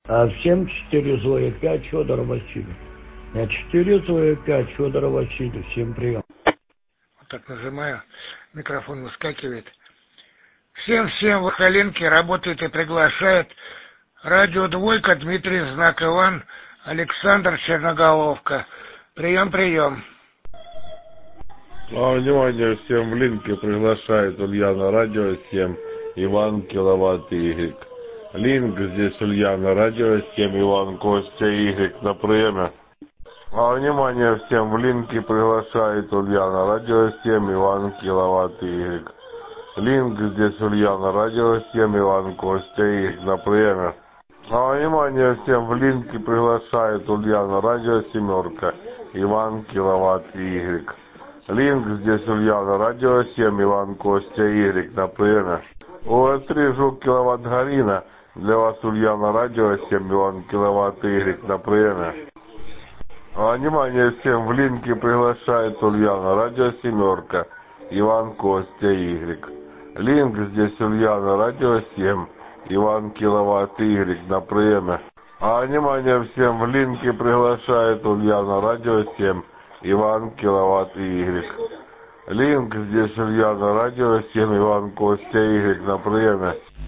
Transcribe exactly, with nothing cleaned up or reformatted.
А в семь четыре злое пять Федор Васильев. Я четыре злое пять Федор Васильев. Всем прием. Вот так нажимаю, микрофон выскакивает. Всем-всем в Коленке работает и приглашает радио «Двойка», Дмитрий Знак, Иван, Александр, Черноголовка. Прием, прием. А, внимание, всем в линке приглашает Ульяна, радио семь, Иван, Киловатт Y. Линк здесь Ульяна, радио семь, Иван, Костя, Y на приеме. А, внимание, всем в линке приглашает Ульяна, радио семь, Иван, Киловатт Y. Линк здесь Ульяна, радио семь, Иван, Костя, Y на приеме. А, внимание, всем в линке приглашает Ульяна, радио семерка, Иван, Киловатт Y. Линк здесь Ульяна, радио семь, Иван, Костя, Y на приеме. ОС три, Жук, Киловатт, Галина. Для вас Ульяна, радио семь, Иван, Киловатт, Y на приеме. А, внимание, всем в линке приглашает Ульяна, радио семерка, Иван, Костя, Y. Линк здесь Ульяна, радио семь, Иван, Киловатт, Y на приеме. А, внимание, всем в линке приглашает Ульяна, радио семь, Иван, Киловатт, Y. Линк здесь Ульяна, радио семь, Иван, Костя, Y на приеме.